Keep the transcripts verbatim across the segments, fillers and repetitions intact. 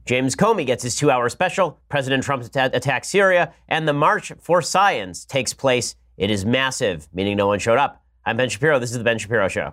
James Comey gets his two-hour special, President Trump att- attacks Syria, and the March for Science takes place. It is massive, meaning no one showed up. I'm Ben Shapiro. This is The Ben Shapiro Show.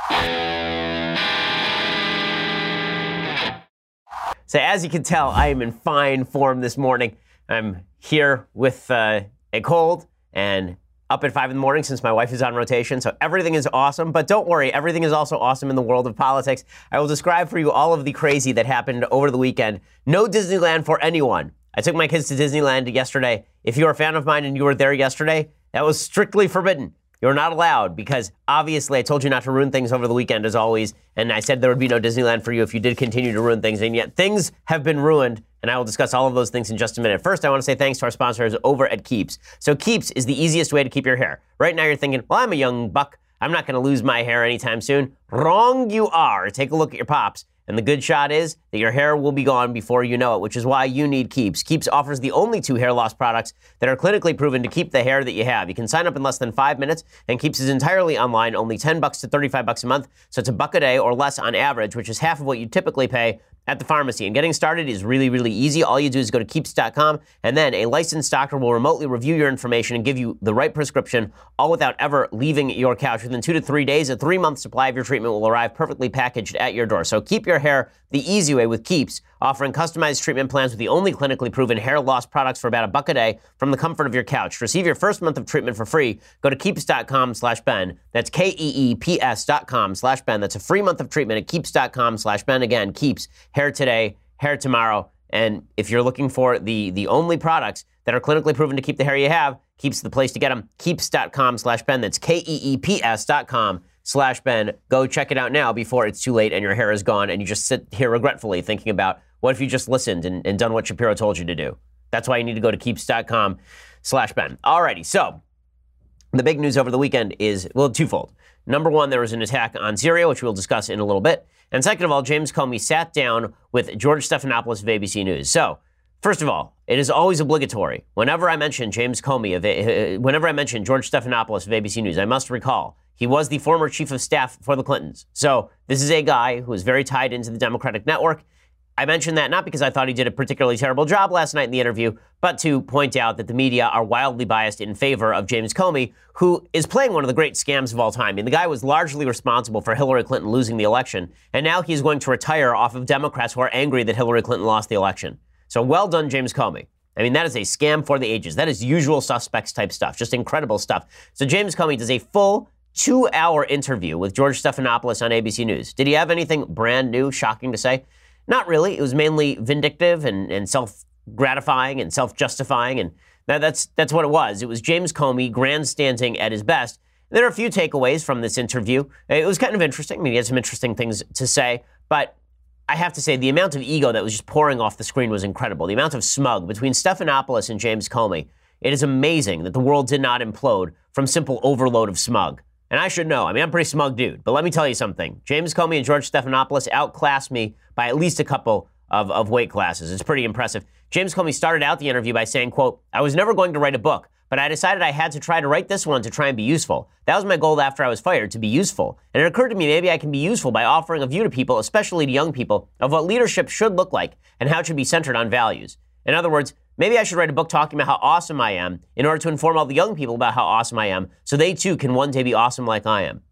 So as you can tell, I am in fine form this morning. I'm here with uh, a cold and up at five in the morning since my wife is on rotation, so everything is awesome. But don't worry, everything is also awesome in the world of politics. I will describe for you all of the crazy that happened over the weekend. No Disneyland for anyone. I took my kids to Disneyland yesterday. If you're a fan of mine and you were there yesterday, that was strictly forbidden. You're not allowed because obviously I told you not to ruin things over the weekend as always, and I said there would be no Disneyland for you if you did continue to ruin things, and yet things have been ruined, and I will discuss all of those things in just a minute. First, I want to say thanks to our sponsors over at Keeps. So Keeps is the easiest way to keep your hair. Right now you're thinking, well, I'm a young buck. I'm not going to lose my hair anytime soon. Wrong you are. Take a look at your pops. And the good shot is that your hair will be gone before you know it, which is why you need Keeps. Keeps offers the only two hair loss products that are clinically proven to keep the hair that you have. You can sign up in less than five minutes, and Keeps is entirely online, only ten bucks to thirty-five bucks a month. So it's a buck a day or less on average, which is half of what you typically pay at the pharmacy. And getting started is really, really easy. All you do is go to keeps dot com, and then a licensed doctor will remotely review your information and give you the right prescription, all without ever leaving your couch. Within two to three days, a three-month supply of your treatment will arrive perfectly packaged at your door. So keep your hair the easy way with Keeps, offering customized treatment plans with the only clinically proven hair loss products for about a buck a day from the comfort of your couch. To receive your first month of treatment for free, go to keeps dot com slash Ben. That's K E E P S dot com slash Ben. That's a free month of treatment at keeps dot com slash Ben. Again, Keeps, hair today, hair tomorrow. And if you're looking for the, the only products that are clinically proven to keep the hair you have, Keeps the place to get them. keeps dot com slash Ben. That's K E E P S dot com slash Ben. Go check it out now before it's too late and your hair is gone and you just sit here regretfully thinking about what if you just listened and, and done what Shapiro told you to do. That's why you need to go to keeps dot com slash Ben. Alrighty, so the big news over the weekend is, well, twofold. Number one, there was an attack on Syria, which we'll discuss in a little bit. And second of all, James Comey sat down with George Stephanopoulos of A B C News. So, first of all, it is always obligatory. Whenever I mention James Comey, of a, uh, whenever I mention George Stephanopoulos of A B C News, I must recall he was the former chief of staff for the Clintons. So this is a guy who is very tied into the Democratic network. I mentioned that not because I thought he did a particularly terrible job last night in the interview, but to point out that the media are wildly biased in favor of James Comey, who is playing one of the great scams of all time. I mean, the guy was largely responsible for Hillary Clinton losing the election, and now he's going to retire off of Democrats who are angry that Hillary Clinton lost the election. So well done, James Comey. I mean, that is a scam for the ages. That is usual suspects type stuff, just incredible stuff. So James Comey does a full two-hour interview with George Stephanopoulos on A B C News. Did he have anything brand new, shocking to say? Not really. It was mainly vindictive and, and self-gratifying and self-justifying, and that, that's that's what it was. It was James Comey grandstanding at his best. There are a few takeaways from this interview. It was kind of interesting. I mean, he had some interesting things to say, but I have to say the amount of ego that was just pouring off the screen was incredible. The amount of smug between Stephanopoulos and James Comey. It is amazing that the world did not implode from simple overload of smug. And I should know. I mean, I'm a pretty smug dude. But let me tell you something. James Comey and George Stephanopoulos outclassed me by at least a couple of, of weight classes. It's pretty impressive. James Comey started out the interview by saying, quote, "I was never going to write a book, but I decided I had to try to write this one to try and be useful. That was my goal after I was fired, to be useful. And it occurred to me maybe I can be useful by offering a view to people, especially to young people, of what leadership should look like and how it should be centered on values. In other words, maybe I should write a book talking about how awesome I am in order to inform all the young people about how awesome I am so they too can one day be awesome like I am.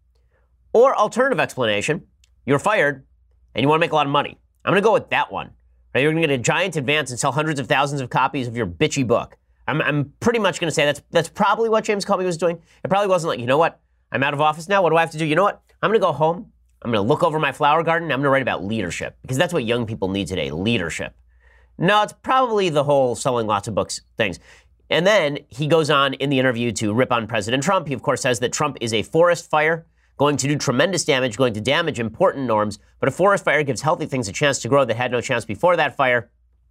Or alternative explanation, you're fired and you want to make a lot of money. I'm going to go with that one. Right? You're going to get a giant advance and sell hundreds of thousands of copies of your bitchy book. I'm, I'm pretty much going to say that's that's probably what James Comey was doing. It probably wasn't like, you know what? I'm out of office now. What do I have to do? You know what? I'm going to go home. I'm going to look over my flower garden. And I'm going to write about leadership because that's what young people need today, leadership. No, it's probably the whole selling lots of books things. And then he goes on in the interview to rip on President Trump. He, of course, says that Trump is a forest fire, going to do tremendous damage, going to damage important norms. But a forest fire gives healthy things a chance to grow that had no chance before that fire.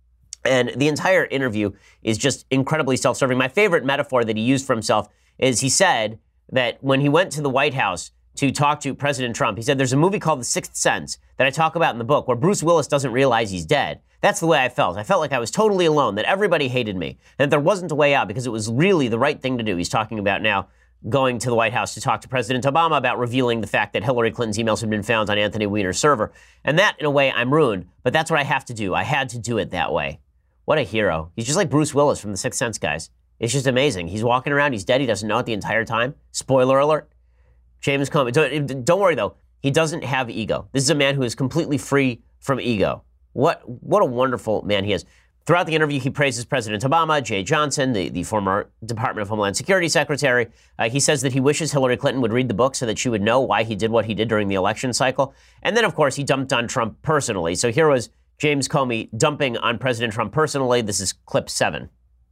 And the entire interview is just incredibly self-serving. My favorite metaphor that he used for himself is he said that when he went to the White House to talk to President Trump, he said, there's a movie called The Sixth Sense that I talk about in the book where Bruce Willis doesn't realize he's dead. That's the way I felt. I felt like I was totally alone, that everybody hated me, and that there wasn't a way out because it was really the right thing to do. He's talking about now going to the White House to talk to President Obama about revealing the fact that Hillary Clinton's emails had been found on Anthony Weiner's server. And that, in a way, I'm ruined, but that's what I have to do. I had to do it that way. What a hero. He's just like Bruce Willis from The Sixth Sense, guys. It's just amazing. He's walking around, he's dead, he doesn't know it the entire time. Spoiler alert. James Comey, don't, don't worry though, he doesn't have ego. This is a man who is completely free from ego. What, what a wonderful man he is. Throughout the interview, he praises President Obama, Jeh Johnson, the, the former Department of Homeland Security Secretary. Uh, he says that he wishes Hillary Clinton would read the book so that she would know why he did what he did during the election cycle. And then, of course, he dumped on Trump personally. So here was James Comey dumping on President Trump personally. This is clip seven.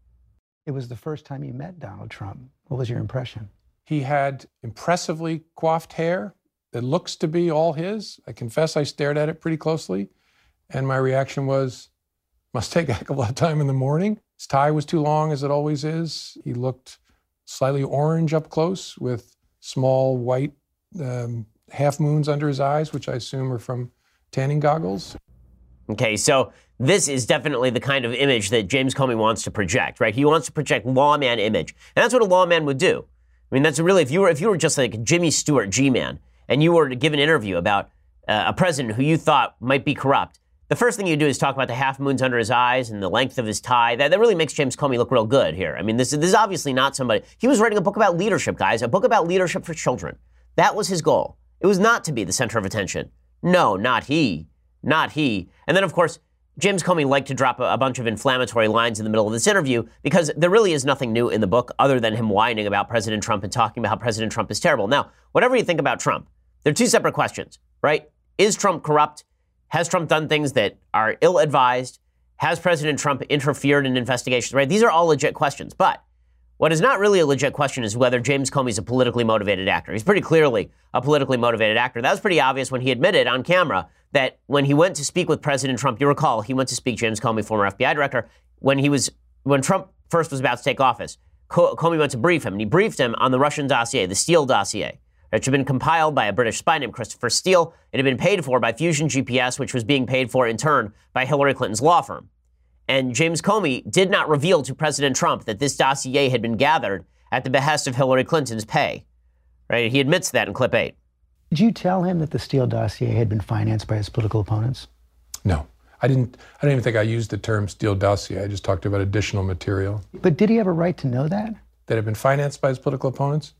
It was the first time you met Donald Trump. What was your impression? He had impressively coiffed hair that looks to be all his. I confess I stared at it pretty closely, and my reaction was, must take a heck of a lot of time in the morning. His tie was too long, as it always is. He looked slightly orange up close with small white um, half moons under his eyes, which I assume are from tanning goggles. Okay, so this is definitely the kind of image that James Comey wants to project, right? He wants to project lawman image. And that's what a lawman would do. I mean, that's really, if you were if you were just like Jimmy Stewart, G-Man, and you were to give an interview about uh, a president who you thought might be corrupt, the first thing you do is talk about the half moons under his eyes and the length of his tie. That, that really makes James Comey look real good here. I mean, this, this is obviously not somebody. He was writing a book about leadership, guys, a book about leadership for children. That was his goal. It was not to be the center of attention. No, not he. Not he. And then, of course, James Comey liked to drop a, a bunch of inflammatory lines in the middle of this interview because there really is nothing new in the book other than him whining about President Trump and talking about how President Trump is terrible. Now, whatever you think about Trump, they're two separate questions, right? Is Trump corrupt? Has Trump done things that are ill-advised? Has President Trump interfered in investigations, right? These are all legit questions. But what is not really a legit question is whether James Comey is a politically motivated actor. He's pretty clearly a politically motivated actor. That was pretty obvious when he admitted on camera that when he went to speak with President Trump, you recall, he went to speak, James Comey, former F B I director, when he was, when Trump first was about to take office, Comey went to brief him, and he briefed him on the Russian dossier, the Steele dossier, which had been compiled by a British spy named Christopher Steele. It had been paid for by Fusion G P S, which was being paid for in turn by Hillary Clinton's law firm. And James Comey did not reveal to President Trump that this dossier had been gathered at the behest of Hillary Clinton's pay. Right? He admits that in clip eight. Did you tell him that the Steele dossier had been financed by his political opponents? No. I didn't I don't even think I used the term Steele dossier. I just talked about additional material. But did he have a right to know that? That had been financed by his political opponents?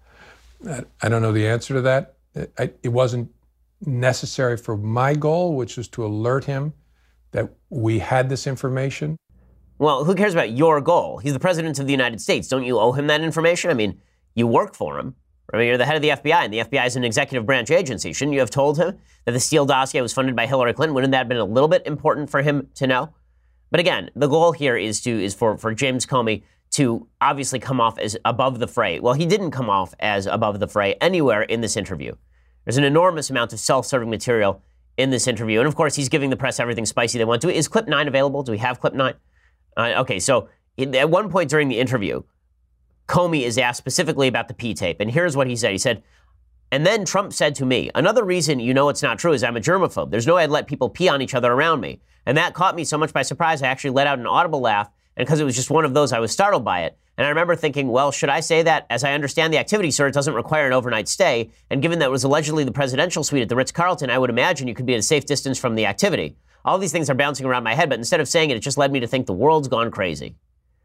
I don't know the answer to that. It, it wasn't necessary for my goal, which was to alert him that we had this information. Well, who cares about your goal? He's the president of the United States. Don't you owe him that information? I mean, you work for him. I mean, you're the head of the F B I, and the F B I is an executive branch agency. Shouldn't you have told him that the Steele dossier was funded by Hillary Clinton? Wouldn't that have been a little bit important for him to know? But again, the goal here is to is for, for James Comey to obviously come off as above the fray. Well, he didn't come off as above the fray anywhere in this interview. There's an enormous amount of self-serving material in this interview. And of course, he's giving the press everything spicy they want to. Is clip nine available? Do we have clip nine? Uh, okay, so at one point during the interview, Comey is asked specifically about the P tape. And here's what he said. He said, and then Trump said to me, another reason you know it's not true is I'm a germaphobe. There's no way I'd let people pee on each other around me. And that caught me so much by surprise, I actually let out an audible laugh. And because it was just one of those, I was startled by it. And I remember thinking, well, should I say that? As I understand the activity, sir, it doesn't require an overnight stay. And given that it was allegedly the presidential suite at the Ritz-Carlton, I would imagine you could be at a safe distance from the activity. All these things are bouncing around my head, but instead of saying it, it just led me to think the world's gone crazy.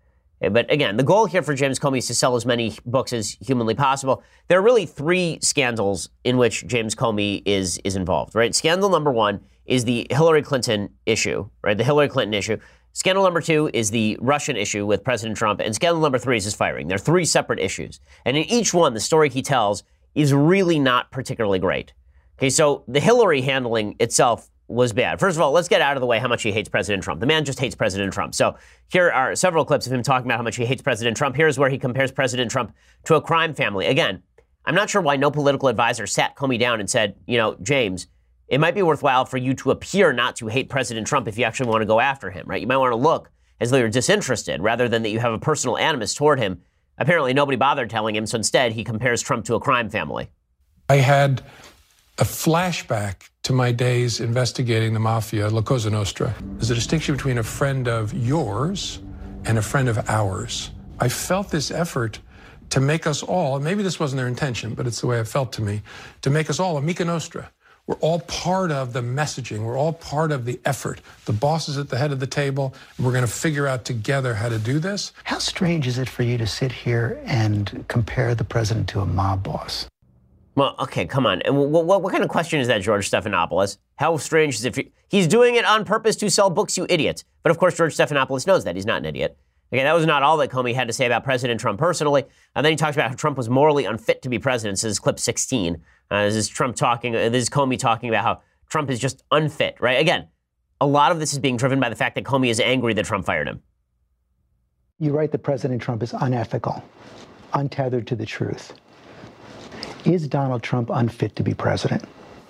But again, the goal here for James Comey is to sell as many books as humanly possible. There are really three scandals in which James Comey is, is involved, right? Scandal number one is the Hillary Clinton issue, right? The Hillary Clinton issue. Scandal number two is the Russian issue with President Trump. And scandal number three is his firing. They're three separate issues. And in each one, the story he tells is really not particularly great. Okay, so the Hillary handling itself was bad. First of all, let's get out of the way how much he hates President Trump. The man just hates President Trump. So here are several clips of him talking about how much he hates President Trump. Here's where he compares President Trump to a crime family. Again, I'm not sure why no political advisor sat Comey down and said, you know, James, it might be worthwhile for you to appear not to hate President Trump if you actually want to go after him, right? You might want to look as though you're disinterested rather than that you have a personal animus toward him. Apparently, nobody bothered telling him, so instead he compares Trump to a crime family. I had a flashback to my days investigating the mafia, La Cosa Nostra. There's a distinction between a friend of yours and a friend of ours. I felt this effort to make us all, and maybe this wasn't their intention, but it's the way it felt to me, to make us all amica nostra. We're all part of the messaging. We're all part of the effort. The boss is at the head of the table, and we're going to figure out together how to do this. How strange is it for you to sit here and compare the president to a mob boss? Well, okay, come on. And what, what, what kind of question is that, George Stephanopoulos? How strange is it for you? He's doing it on purpose to sell books, you idiot. But of course, George Stephanopoulos knows that. He's not an idiot. Okay, that was not all that Comey had to say about President Trump personally. And then he talks about how Trump was morally unfit to be president. This is clip sixteen. Uh, this is Trump talking, uh, this is Comey talking about how Trump is just unfit, right? Again, a lot of this is being driven by the fact that Comey is angry that Trump fired him. You write that President Trump is unethical, untethered to the truth. Is Donald Trump unfit to be president?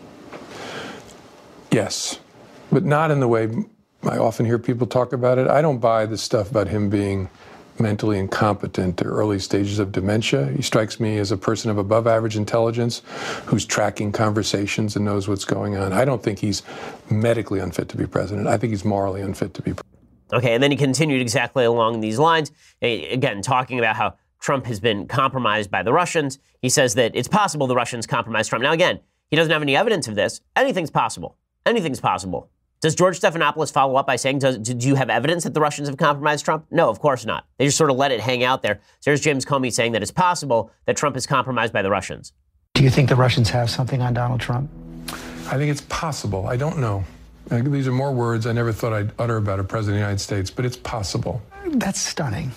Yes, but not in the way I often hear people talk about it. I don't buy the stuff about him being mentally incompetent or early stages of dementia. He strikes me as a person of above average intelligence who's tracking conversations and knows what's going on. I don't think he's medically unfit to be president. I think he's morally unfit to be president. Okay, and then he continued exactly along these lines, again, talking about how Trump has been compromised by the Russians. He says that it's possible the Russians compromised Trump. Now, again, he doesn't have any evidence of this. Anything's possible. Anything's possible. Does George Stephanopoulos follow up by saying, does, do you have evidence that the Russians have compromised Trump? No, of course not. They just sort of let it hang out there. So there's James Comey saying that it's possible that Trump is compromised by the Russians. Do you think the Russians have something on Donald Trump? I think it's possible. I don't know. These are more words I never thought I'd utter about a president of the United States, but it's possible. That's stunning.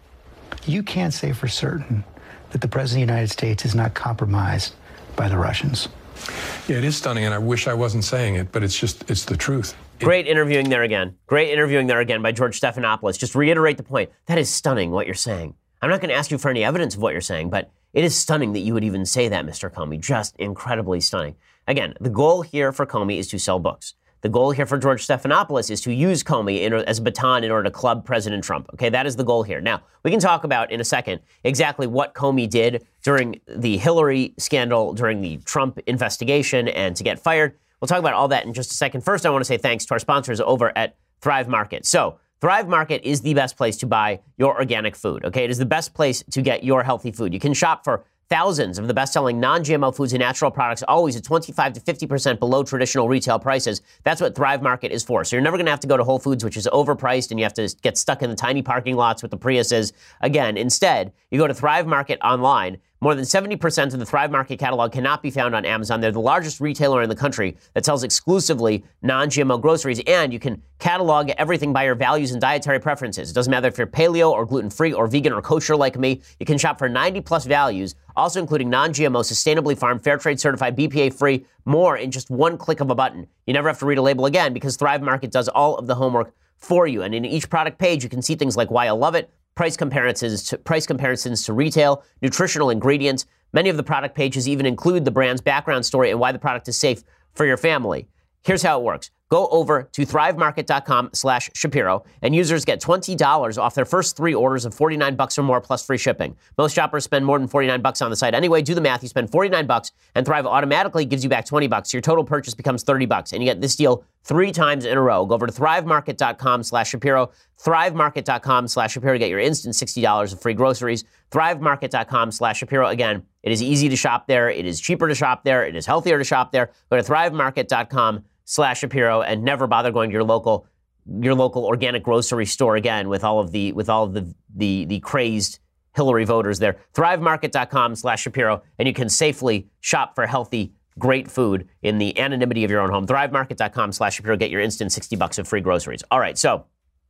You can't say for certain that the president of the United States is not compromised by the Russians. Yeah, it is stunning, and I wish I wasn't saying it, but it's just, it's the truth. It- Great interviewing there again. Great interviewing there again by George Stephanopoulos. Just reiterate the point. That is stunning what you're saying. I'm not going to ask you for any evidence of what you're saying, but it is stunning that you would even say that, Mister Comey. Just incredibly stunning. Again, the goal here for Comey is to sell books. The goal here for George Stephanopoulos is to use Comey in, as a baton in order to club President Trump. Okay, that is the goal here. Now, we can talk about in a second exactly what Comey did during the Hillary scandal, during the Trump investigation, and to get fired. We'll talk about all that in just a second. First, I want to say thanks to our sponsors over at Thrive Market. So, Thrive Market is the best place to buy your organic food. Okay, it is the best place to get your healthy food. You can shop for thousands of the best-selling non-G M O foods and natural products, always at twenty-five to fifty percent below traditional retail prices. That's what Thrive Market is for. So you're never going to have to go to Whole Foods, which is overpriced, and you have to get stuck in the tiny parking lots with the Priuses. Again, instead, you go to Thrive Market online. More than seventy percent of the Thrive Market catalog cannot be found on Amazon. They're the largest retailer in the country that sells exclusively non-G M O groceries, and you can catalog everything by your values and dietary preferences. It doesn't matter if you're paleo or gluten-free or vegan or kosher like me. You can shop for ninety plus values, also including non-G M O, sustainably farmed, fair trade certified, B P A-free, more in just one click of a button. You never have to read a label again because Thrive Market does all of the homework for you. And in each product page, you can see things like why I love it, price comparisons to, price comparisons to retail, nutritional ingredients. Many of the product pages even include the brand's background story and why the product is safe for your family. Here's how it works. Go over to thrivemarket.com slash Shapiro, and users get twenty dollars off their first three orders of forty-nine bucks or more plus free shipping. Most shoppers spend more than forty-nine bucks on the site anyway. Do the math. You spend forty-nine bucks, and Thrive automatically gives you back twenty bucks. Your total purchase becomes thirty bucks, and you get this deal three times in a row. Go over to thrivemarket.com slash Shapiro, thrivemarket.com slash Shapiro to get your instant sixty dollars of free groceries. thrivemarket.com slash Shapiro. Again, it is easy to shop there. It is cheaper to shop there. It is healthier to shop there. Go to thrivemarket.com slash Shapiro and never bother going to your local your local organic grocery store again with all of the with all of the the, the crazed Hillary voters there. Thrivemarket.com slash Shapiro, and you can safely shop for healthy, great food in the anonymity of your own home. Thrivemarket.com slash Shapiro. Get your instant sixty bucks of free groceries. All right, so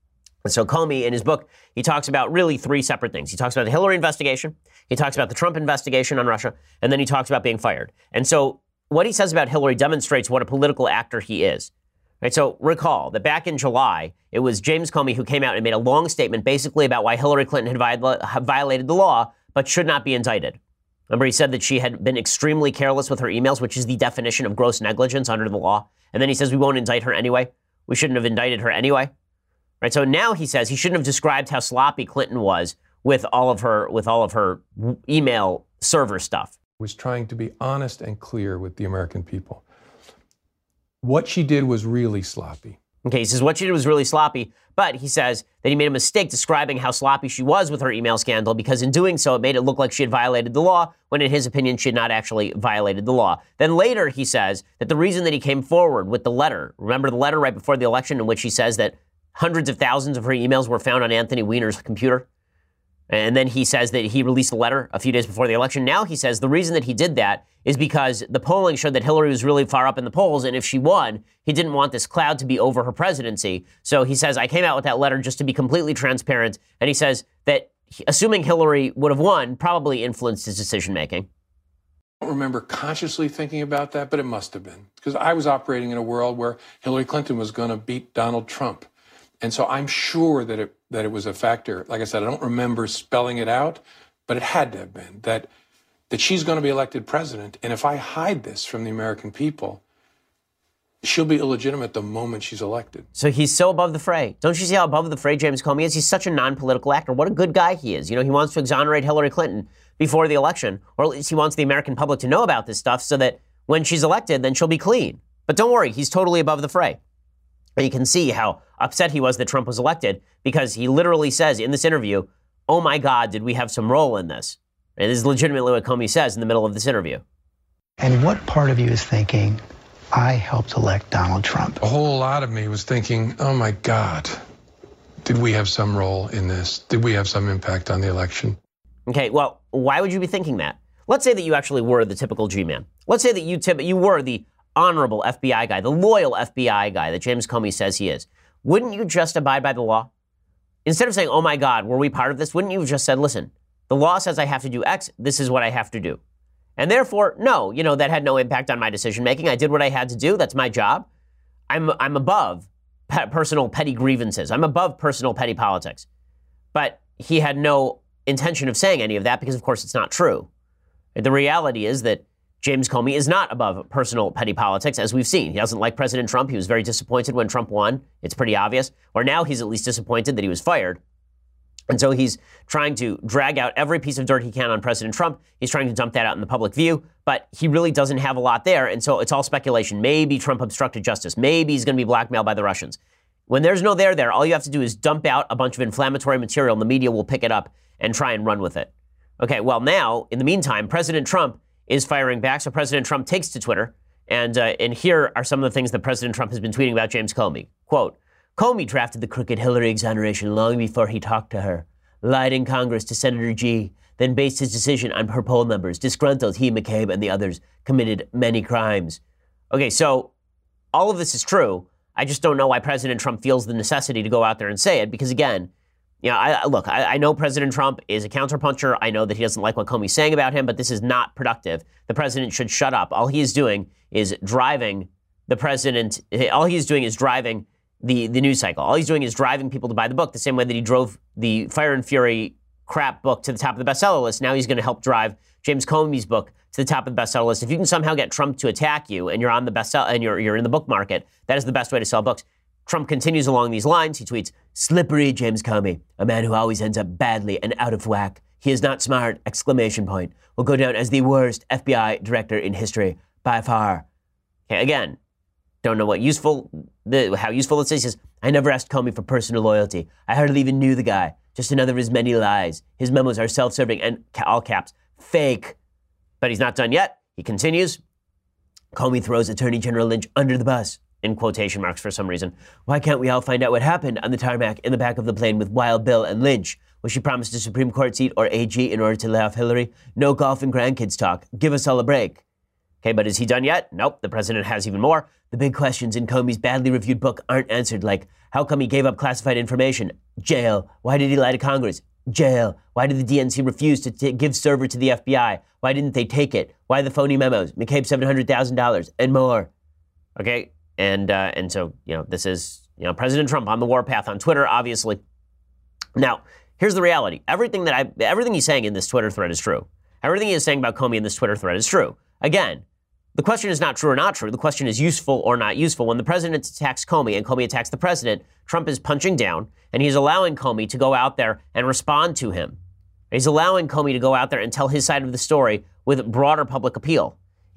so Comey, in his book, he talks about really three separate things. He talks about the Hillary investigation, he talks about the Trump investigation on Russia, and then he talks about being fired. And so what he says about Hillary demonstrates what a political actor he is. Right, so recall that back in July, it was James Comey who came out and made a long statement basically about why Hillary Clinton had vi- violated the law but should not be indicted. Remember, he said that she had been extremely careless with her emails, which is the definition of gross negligence under the law. And then he says we won't indict her anyway. We shouldn't have indicted her anyway. Right, so now he says he shouldn't have described how sloppy Clinton was with all of her with all of her email server stuff. Was trying to be honest and clear with the American people. What she did was really sloppy. Okay, he says what she did was really sloppy, but he says that he made a mistake describing how sloppy she was with her email scandal because in doing so, it made it look like she had violated the law, when in his opinion, she had not actually violated the law. Then later, he says that the reason that he came forward with the letter, remember the letter right before the election in which he says that hundreds of thousands of her emails were found on Anthony Weiner's computer? And then he says that he released a letter a few days before the election. Now he says the reason that he did that is because the polling showed that Hillary was really far up in the polls, and if she won, he didn't want this cloud to be over her presidency. So he says, I came out with that letter just to be completely transparent. And he says that assuming Hillary would have won, probably influenced his decision-making. I don't remember consciously thinking about that, but it must have been. Because I was operating in a world where Hillary Clinton was going to beat Donald Trump. And so I'm sure that it that it was a factor. Like I said, I don't remember spelling it out, but it had to have been that that she's going to be elected president. And if I hide this from the American people, she'll be illegitimate the moment she's elected. So he's so above the fray. Don't you see how above the fray James Comey is? He's such a non-political actor. What a good guy he is. You know, he wants to exonerate Hillary Clinton before the election, or at least he wants the American public to know about this stuff so that when she's elected, then she'll be clean. But don't worry, he's totally above the fray. And you can see how upset he was that Trump was elected because he literally says in this interview, oh my God, did we have some role in this? And this is legitimately what Comey says in the middle of this interview. And what part of you is thinking, I helped elect Donald Trump? A whole lot of me was thinking, oh my God, did we have some role in this? Did we have some impact on the election? Okay, well, why would you be thinking that? Let's say that you actually were the typical G-man. Let's say that you tip, you were the honorable F B I guy, the loyal F B I guy that James Comey says he is. Wouldn't you just abide by the law? Instead of saying, oh my God, were we part of this? Wouldn't you have just said, listen, the law says I have to do X, this is what I have to do. And therefore, no, you know, that had no impact on my decision making. I did what I had to do. That's my job. I'm I'm above pe- personal petty grievances. I'm above personal petty politics. But he had no intention of saying any of that because, of course, it's not true. The reality is that James Comey is not above personal petty politics, as we've seen. He doesn't like President Trump. He was very disappointed when Trump won. It's pretty obvious. Or now he's at least disappointed that he was fired. And so he's trying to drag out every piece of dirt he can on President Trump. He's trying to dump that out in the public view, but he really doesn't have a lot there. And so it's all speculation. Maybe Trump obstructed justice. Maybe he's going to be blackmailed by the Russians. When there's no there there, all you have to do is dump out a bunch of inflammatory material and the media will pick it up and try and run with it. Okay, well now, in the meantime, President Trump is firing back. So President Trump takes to Twitter. And uh, and here are some of the things that President Trump has been tweeting about James Comey. Quote, Comey drafted the crooked Hillary exoneration long before he talked to her, lied in Congress to Senator G, then based his decision on her poll numbers. Disgruntled, he, McCabe, and the others committed many crimes. Okay, so all of this is true. I just don't know why President Trump feels the necessity to go out there and say it. Because again, you know, I, look, I, I know President Trump is a counterpuncher. I know that he doesn't like what Comey's saying about him, but this is not productive. The president should shut up. All he is doing is driving the president. All he is doing is driving the, the news cycle. All he's doing is driving people to buy the book the same way that he drove the Fire and Fury crap book to the top of the bestseller list. Now he's going to help drive James Comey's book to the top of the bestseller list. If you can somehow get Trump to attack you and you're on the bestseller and you're you're in the book market, that is the best way to sell books. Trump continues along these lines. He tweets, slippery James Comey, a man who always ends up badly and out of whack. He is not smart, exclamation point. Will go down as the worst F B I director in history by far. Okay, again, don't know what useful, the, how useful this is. He says, I never asked Comey for personal loyalty. I hardly even knew the guy. Just another of his many lies. His memos are self-serving and, all caps, fake. But he's not done yet. He continues. Comey throws Attorney General Lynch under the bus. In quotation marks for some reason. Why can't we all find out what happened on the tarmac in the back of the plane with Wild Bill and Lynch? Was she promised a Supreme Court seat or A G in order to lay off Hillary? No golf and grandkids talk. Give us all a break. Okay, but is he done yet? Nope, the president has even more. The big questions in Comey's badly reviewed book aren't answered, like, how come he gave up classified information? Jail. Why did he lie to Congress? Jail. Why did the D N C refuse to t- give server to the F B I? Why didn't they take it? Why the phony memos? McCabe seven hundred thousand dollars and more. Okay? And uh, and so, you know, this is, you know, President Trump on the warpath on Twitter, obviously. Now, here's the reality. Everything that I, everything he's saying in this Twitter thread is true. Everything he is saying about Comey in this Twitter thread is true. Again, the question is not true or not true. The question is useful or not useful. When the president attacks Comey and Comey attacks the president, Trump is punching down, and he's allowing Comey to go out there and respond to him. He's allowing Comey to go out there and tell his side of the story with broader public appeal.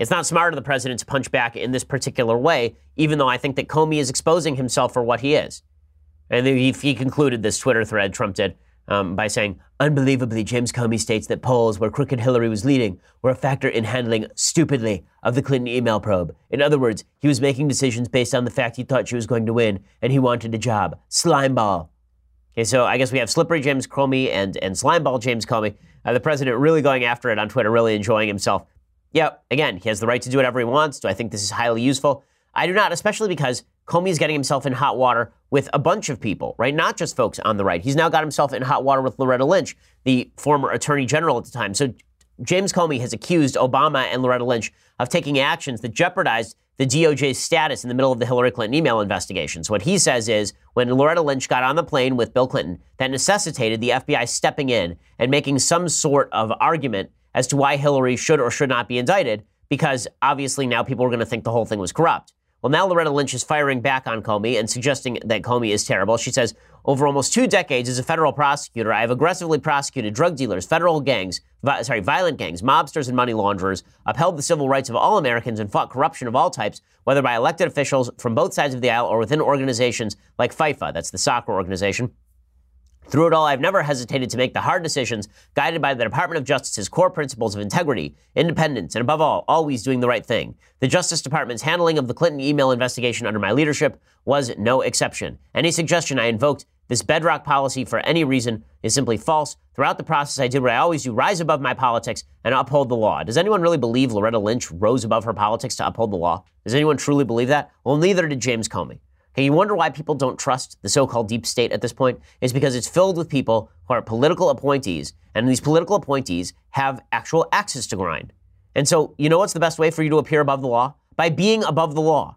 It's not smart of the president to punch back in this particular way, even though I think that Comey is exposing himself for what he is. And he, he concluded this Twitter thread, Trump did, um, by saying, unbelievably, James Comey states that polls where crooked Hillary was leading were a factor in handling stupidly of the Clinton email probe. In other words, he was making decisions based on the fact he thought she was going to win, and he wanted a job. Slimeball. Okay, so I guess we have slippery James Comey and, and slimeball James Comey. Uh, the president really going after it on Twitter, really enjoying himself. Yeah, again, he has the right to do whatever he wants. Do I think this is highly useful? I do not, especially because Comey is getting himself in hot water with a bunch of people, right? Not just folks on the right. He's now got himself in hot water with Loretta Lynch, the former attorney general at the time. So James Comey has accused Obama and Loretta Lynch of taking actions that jeopardized the D O J's status in the middle of the Hillary Clinton email investigation. So what he says is when Loretta Lynch got on the plane with Bill Clinton, that necessitated the F B I stepping in and making some sort of argument as to why Hillary should or should not be indicted, because obviously now people are going to think the whole thing was corrupt. Well, now Loretta Lynch is firing back on Comey and suggesting that Comey is terrible. She says, over almost two decades as a federal prosecutor, I have aggressively prosecuted drug dealers, federal gangs, vi- sorry, violent gangs, mobsters, and money launderers, upheld the civil rights of all Americans, and fought corruption of all types, whether by elected officials from both sides of the aisle or within organizations like FIFA, that's the soccer organization. Through it all, I've never hesitated to make the hard decisions guided by the Department of Justice's core principles of integrity, independence, and above all, always doing the right thing. The Justice Department's handling of the Clinton email investigation under my leadership was no exception. Any suggestion I invoked this bedrock policy for any reason is simply false. Throughout the process, I did what I always do, rise above my politics and uphold the law. Does anyone really believe Loretta Lynch rose above her politics to uphold the law? Does anyone truly believe that? Well, neither did James Comey. Okay, you wonder why people don't trust the so-called deep state at this point? It's because it's filled with people who are political appointees, and these political appointees have actual axes to grind. And so, you know what's the best way for you to appear above the law? By being above the law.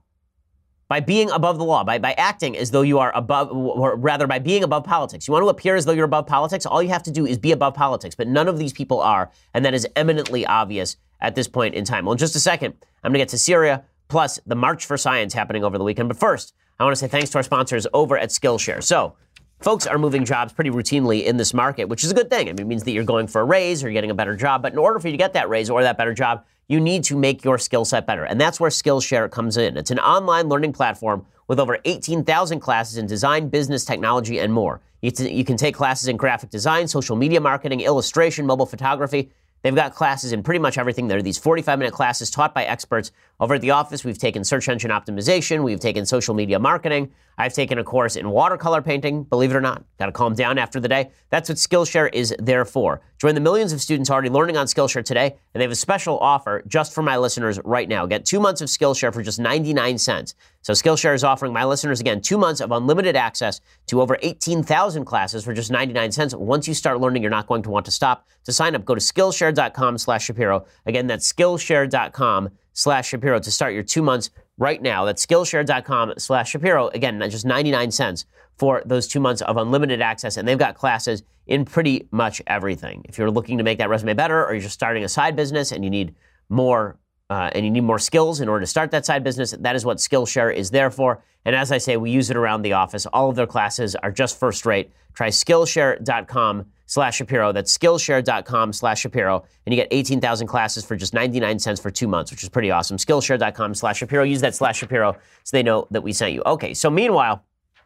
By being above the law, by, by acting as though you are above, or rather by being above politics. You want to appear as though you're above politics? All you have to do is be above politics, but none of these people are, and that is eminently obvious at this point in time. Well, in just a second, I'm going to get to Syria, plus the March for Science happening over the weekend. But first, I want to say thanks to our sponsors over at Skillshare. So, folks are moving jobs pretty routinely in this market, which is a good thing. I mean, it means that you're going for a raise or you're getting a better job. But in order for you to get that raise or that better job, you need to make your skill set better. And that's where Skillshare comes in. It's an online learning platform with over eighteen thousand classes in design, business, technology, and more. You, t- you can take classes in graphic design, social media marketing, illustration, mobile photography. They've got classes in pretty much everything. There are these forty-five minute classes taught by experts. Over at the office, we've taken search engine optimization. We've taken social media marketing. I've taken a course in watercolor painting, believe it or not. Got to calm down after the day. That's what Skillshare is there for. Join the millions of students already learning on Skillshare today, and they have a special offer just for my listeners right now. Get two months of Skillshare for just ninety-nine cents. So Skillshare is offering my listeners, again, two months of unlimited access to over eighteen thousand classes for just ninety-nine cents. Once you start learning, you're not going to want to stop. To sign up, go to Skillshare.com slash Shapiro. Again, that's Skillshare.com slash Shapiro to start your two months right now. That's Skillshare.com slash Shapiro. Again, just ninety-nine cents for those two months of unlimited access. And they've got classes in pretty much everything. If you're looking to make that resume better, or you're just starting a side business and you need more Uh, and you need more skills in order to start that side business, that is what Skillshare is there for. And as I say, we use it around the office. All of their classes are just first rate. Try Skillshare.com slash Shapiro. That's Skillshare.com slash Shapiro. And you get eighteen thousand classes for just ninety-nine cents for two months, which is pretty awesome. Skillshare.com slash Shapiro. Use that slash Shapiro so they know that we sent you. Okay, so meanwhile,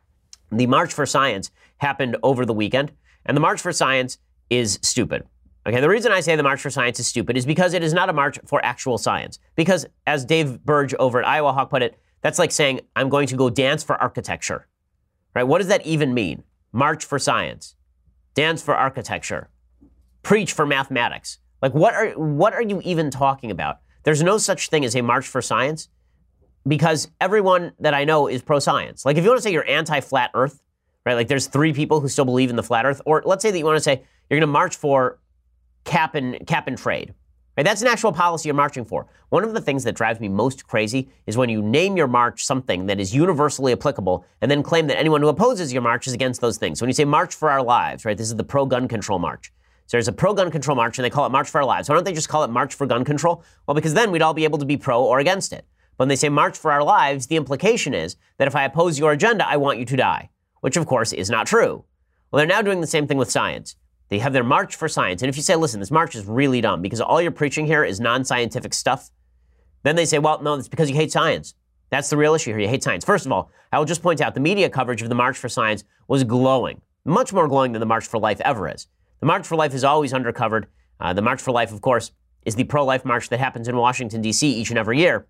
the March for Science happened over the weekend. And the March for Science is stupid. Okay, the reason I say the March for Science is stupid is because it is not a march for actual science. Because, as Dave Burge over at Iowa Hawk put it, that's like saying, I'm going to go dance for architecture. Right? What does that even mean? March for science. Dance for architecture. Preach for mathematics. Like, what are what are you even talking about? There's no such thing as a march for science because everyone that I know is pro-science. Like, if you want to say you're anti-flat earth, right? Like, there's three people who still believe in the flat earth. Or let's say that you want to say you're going to march for cap and cap and trade. Right? That's an actual policy you're marching for. One of the things that drives me most crazy is when you name your march something that is universally applicable and then claim that anyone who opposes your march is against those things. So when you say March for Our Lives, right? This is the pro-gun control march. So there's a pro-gun control march and they call it March for Our Lives. Why don't they just call it March for Gun Control? Well, because then we'd all be able to be pro or against it. But when they say March for Our Lives, the implication is that if I oppose your agenda, I want you to die, which of course is not true. Well, they're now doing the same thing with science. They have their March for Science. And if you say, listen, this march is really dumb because all you're preaching here is non-scientific stuff, Then they say, well, no, it's because you hate science. That's the real issue here. You hate science. First of all, I will just point out the media coverage of the March for Science was glowing, much more glowing than the March for Life ever is. The March for Life is always undercovered. Uh, the March for Life, of course, is the pro-life march that happens in Washington, D C each and every year.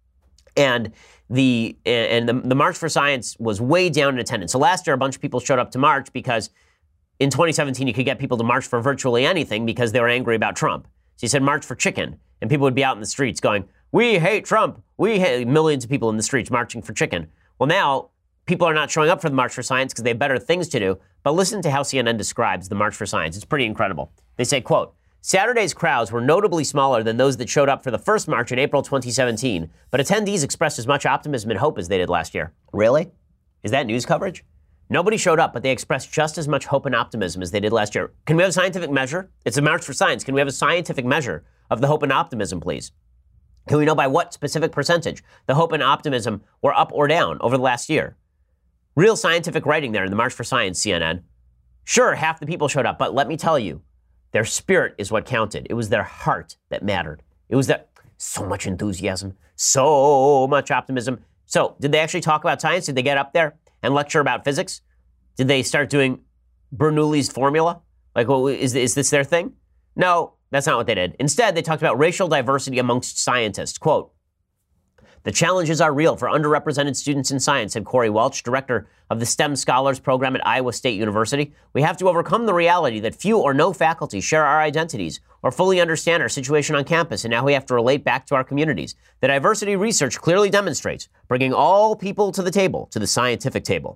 And the and the, the March for Science was way down in attendance. So last year, a bunch of people showed up to march because in twenty seventeen, you could get people to march for virtually anything because they were angry about Trump. So you said march for chicken, and people would be out in the streets going, we hate Trump. We hate millions of people in the streets marching for chicken. Well, now people are not showing up for the March for Science because they have better things to do. But listen to how C N N describes the March for Science. It's pretty incredible. They say, quote, Saturday's crowds were notably smaller than those that showed up for the first march in April twenty seventeen, but attendees expressed as much optimism and hope as they did last year. Really? Is that news coverage? Nobody showed up, but they expressed just as much hope and optimism as they did last year. Can we have a scientific measure? It's a March for Science. Can we have a scientific measure of the hope and optimism, please? Can we know by what specific percentage the hope and optimism were up or down over the last year? Real scientific writing there in the March for Science, C N N. Sure, half the people showed up, but let me tell you, their spirit is what counted. It was their heart that mattered. It was that so much enthusiasm, so much optimism. So did they actually talk about science? Did they get up there and lecture about physics? Did they start doing Bernoulli's formula? Like, well, is, is this their thing? No, that's not what they did. Instead, they talked about racial diversity amongst scientists. Quote, the challenges are real for underrepresented students in science, said Corey Welch, director of the STEM Scholars Program at Iowa State University. We have to overcome the reality that few or no faculty share our identities or fully understand our situation on campus, and now we have to relate back to our communities. The diversity research clearly demonstrates bringing all people to the table, to the scientific table.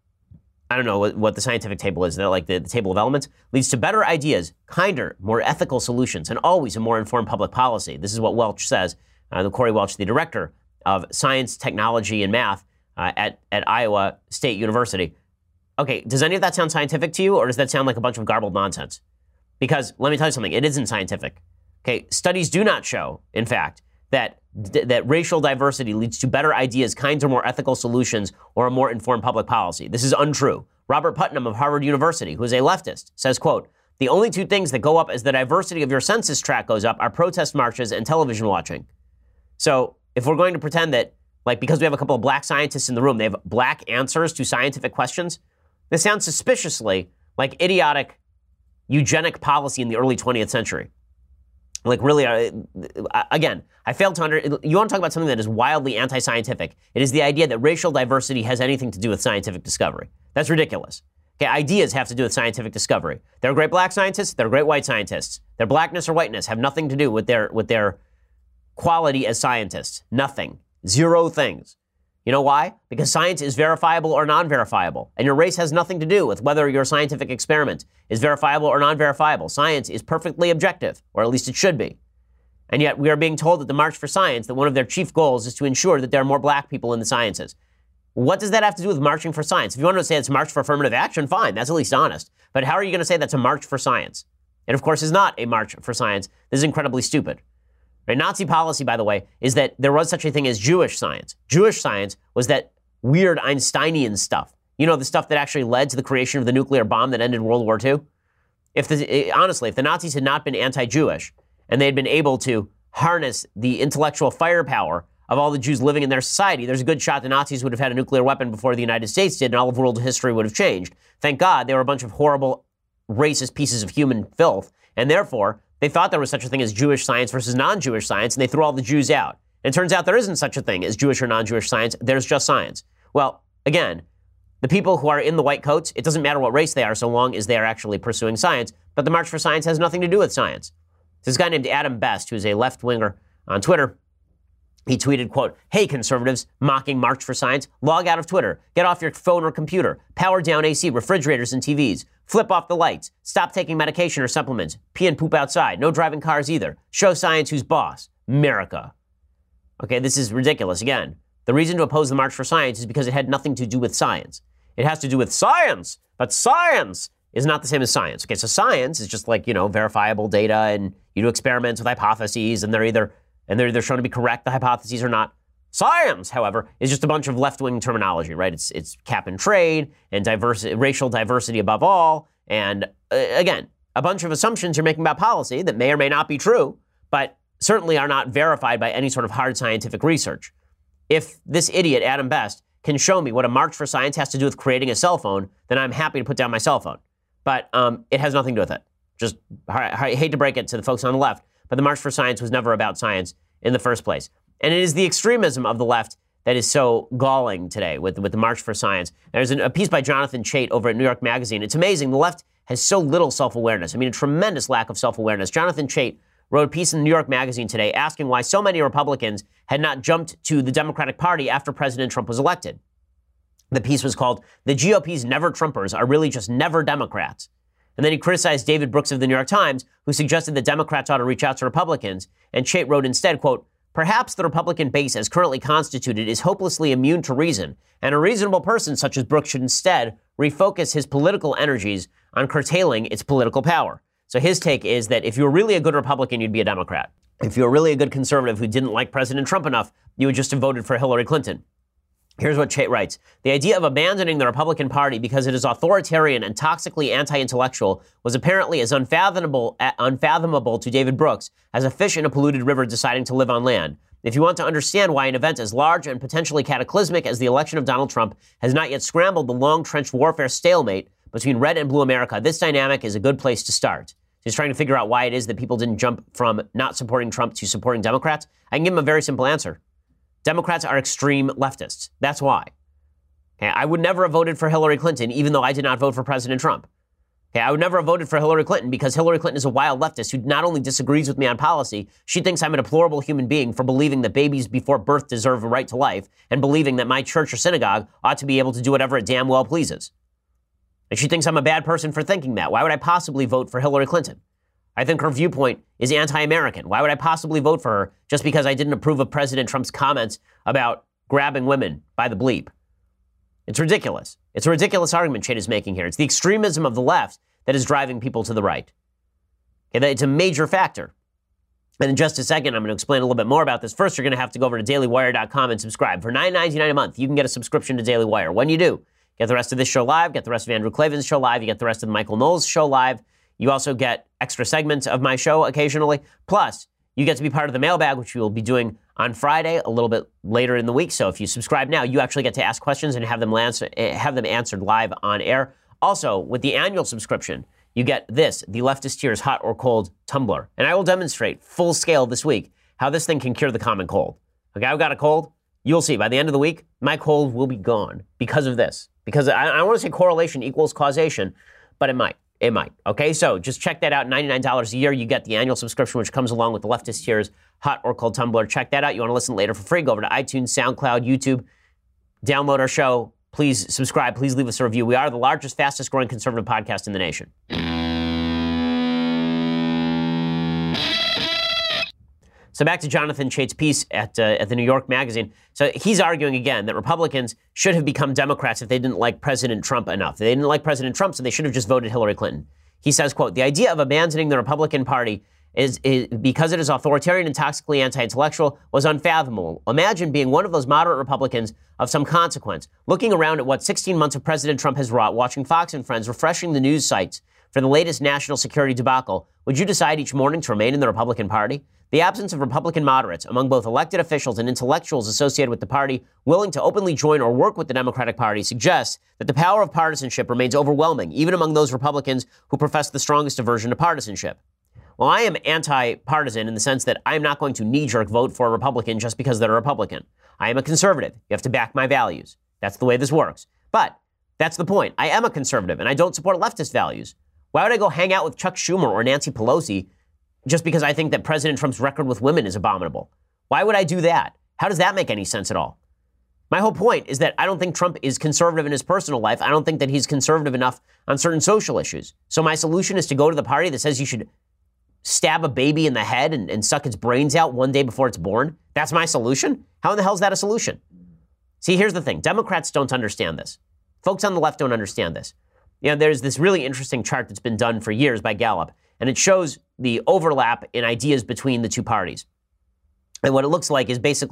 I don't know what, what the scientific table is, like the, the table of elements, leads to better ideas, kinder, more ethical solutions, and always a more informed public policy. This is what Welch says, uh, the Corey Welch, the director of Science, Technology, and Math uh, at, at Iowa State University. Okay, does any of that sound scientific to you, or does that sound like a bunch of garbled nonsense? Because let me tell you something, it isn't scientific. Okay, studies do not show, in fact, that that racial diversity leads to better ideas, kinds of more ethical solutions, or a more informed public policy. This is untrue. Robert Putnam of Harvard University, who is a leftist, says, quote, the only two things that go up as the diversity of your census tract goes up are protest marches and television watching. So if we're going to pretend that, like, because we have a couple of black scientists in the room, they have black answers to scientific questions, this sounds suspiciously like idiotic eugenic policy in the early twentieth century. Like, really, uh, again, I failed to under... You want to talk about something that is wildly anti-scientific. It is the idea that racial diversity has anything to do with scientific discovery. That's ridiculous. Okay, ideas have to do with scientific discovery. There are great black scientists, there are great white scientists. Their blackness or whiteness have nothing to do with their with their quality as scientists. Nothing. Zero things. You know why? Because science is verifiable or non-verifiable. And your race has nothing to do with whether your scientific experiment is verifiable or non-verifiable. Science is perfectly objective, or at least it should be. And yet we are being told at the March for Science that one of their chief goals is to ensure that there are more black people in the sciences. What does that have to do with marching for science? If you want to say it's a march for affirmative action, fine. That's at least honest. But how are you going to say that's a march for science? It, of course, is not a march for science. This is incredibly stupid. Right? Nazi policy, by the way, is that there was such a thing as Jewish science. Jewish science was that weird Einsteinian stuff. You know, the stuff that actually led to the creation of the nuclear bomb that ended World War Two? If the, honestly, if the Nazis had not been anti-Jewish and they had been able to harness the intellectual firepower of all the Jews living in their society, there's a good shot the Nazis would have had a nuclear weapon before the United States did, and all of world history would have changed. Thank God they were a bunch of horrible, racist pieces of human filth, and therefore they thought there was such a thing as Jewish science versus non-Jewish science, and they threw all the Jews out. And it turns out there isn't such a thing as Jewish or non-Jewish science. There's just science. Well, again, the people who are in the white coats, it doesn't matter what race they are so long as they are actually pursuing science. But the March for Science has nothing to do with science. This guy named Adam Best, who's a left-winger on Twitter, he tweeted, quote, hey, conservatives, mocking March for Science, log out of Twitter, get off your phone or computer, power down A C, refrigerators and T Vs, flip off the lights, stop taking medication or supplements, pee and poop outside, no driving cars either, show science who's boss, America. Okay, this is ridiculous. Again, the reason to oppose the March for Science is because it had nothing to do with science. It has to do with science, but science is not the same as science. Okay, so science is just like, you know, verifiable data, and you do experiments with hypotheses, and they're either and they're either shown to be correct, the hypotheses, or not. Science, however, is just a bunch of left-wing terminology, right? It's it's cap and trade and diversity, racial diversity above all, and uh, again, a bunch of assumptions you're making about policy that may or may not be true, but certainly are not verified by any sort of hard scientific research. If this idiot, Adam Best, can show me what a March for Science has to do with creating a cell phone, then I'm happy to put down my cell phone. But um, it has nothing to do with it. Just, I hate to break it to the folks on the left, but the March for Science was never about science in the first place. And it is the extremism of the left that is so galling today with, with the March for Science. There's an, a piece by Jonathan Chait over at New York Magazine. It's amazing. The left has so little self-awareness. I mean, a tremendous lack of self-awareness. Jonathan Chait wrote a piece in New York Magazine today asking why so many Republicans had not jumped to the Democratic Party after President Trump was elected. The piece was called, "The G O P's Never Trumpers Are Really Just Never Democrats." And then he criticized David Brooks of the New York Times, who suggested that Democrats ought to reach out to Republicans. And Chait wrote instead, quote, "Perhaps the Republican base as currently constituted is hopelessly immune to reason, and a reasonable person such as Brooks should instead refocus his political energies on curtailing its political power." So his take is that if you were really a good Republican, you'd be a Democrat. If you were really a good conservative who didn't like President Trump enough, you would just have voted for Hillary Clinton. Here's what Chait writes. "The idea of abandoning the Republican Party because it is authoritarian and toxically anti-intellectual was apparently as unfathomable, unfathomable to David Brooks as a fish in a polluted river deciding to live on land. If you want to understand why an event as large and potentially cataclysmic as the election of Donald Trump has not yet scrambled the long-trenched warfare stalemate between red and blue America, this dynamic is a good place to start." He's trying to figure out why it is that people didn't jump from not supporting Trump to supporting Democrats. I can give him a very simple answer. Democrats are extreme leftists. That's why. Okay, I would never have voted for Hillary Clinton, even though I did not vote for President Trump. Okay, I would never have voted for Hillary Clinton because Hillary Clinton is a wild leftist who not only disagrees with me on policy, she thinks I'm a deplorable human being for believing that babies before birth deserve a right to life and believing that my church or synagogue ought to be able to do whatever it damn well pleases. And she thinks I'm a bad person for thinking that. Why would I possibly vote for Hillary Clinton? I think her viewpoint is anti-American. Why would I possibly vote for her just because I didn't approve of President Trump's comments about grabbing women by the bleep? It's ridiculous. It's a ridiculous argument Chait is making here. It's the extremism of the left that is driving people to the right. Okay, it's a major factor. And in just a second, I'm going to explain a little bit more about this. First, you're going to have to go over to daily wire dot com and subscribe. For nine ninety-nine a month, you can get a subscription to Daily Wire. When you do, get the rest of this show live, get the rest of Andrew Klavan's show live, you get the rest of the Michael Knowles show live. You also get extra segments of my show occasionally. Plus, you get to be part of the mailbag, which we will be doing on Friday, a little bit later in the week. So if you subscribe now, you actually get to ask questions and have them answer, have them answered live on air. Also, with the annual subscription, you get this, the Leftist Tears Hot or Cold Tumbler. And I will demonstrate full scale this week how this thing can cure the common cold. Okay, I've got a cold. You'll see by the end of the week, my cold will be gone because of this. Because I, I don't want to say correlation equals causation, but it might. It might. Okay, so just check that out. ninety-nine dollars a year. You get the annual subscription, which comes along with the Leftist Tears Hot or Cold Tumbler. Check that out. You want to listen later for free, go over to iTunes, SoundCloud, YouTube. Download our show. Please subscribe. Please leave us a review. We are the largest, fastest growing conservative podcast in the nation. So back to Jonathan Chait's piece at uh, at the New York Magazine. So he's arguing again that Republicans should have become Democrats if they didn't like President Trump enough. They didn't like President Trump, so they should have just voted Hillary Clinton. He says, quote, "The idea of abandoning the Republican Party is, is because it is authoritarian and toxically anti-intellectual was unfathomable. Imagine being one of those moderate Republicans of some consequence, looking around at what sixteen months of President Trump has wrought, watching Fox and Friends, refreshing the news sites for the latest national security debacle. Would you decide each morning to remain in the Republican Party? The absence of Republican moderates among both elected officials and intellectuals associated with the party willing to openly join or work with the Democratic Party suggests that the power of partisanship remains overwhelming, even among those Republicans who profess the strongest aversion to partisanship." Well, I am anti-partisan in the sense that I am not going to knee-jerk vote for a Republican just because they're a Republican. I am a conservative. You have to back my values. That's the way this works. But that's the point. I am a conservative, and I don't support leftist values. Why would I go hang out with Chuck Schumer or Nancy Pelosi just because I think that President Trump's record with women is abominable? Why would I do that? How does that make any sense at all? My whole point is that I don't think Trump is conservative in his personal life. I don't think that he's conservative enough on certain social issues. So my solution is to go to the party that says you should stab a baby in the head and, and suck its brains out one day before it's born. That's my solution? How in the hell is that a solution? See, here's the thing. Democrats don't understand this. Folks on the left don't understand this. You know, there's this really interesting chart that's been done for years by Gallup, and it shows the overlap in ideas between the two parties. And what it looks like is basically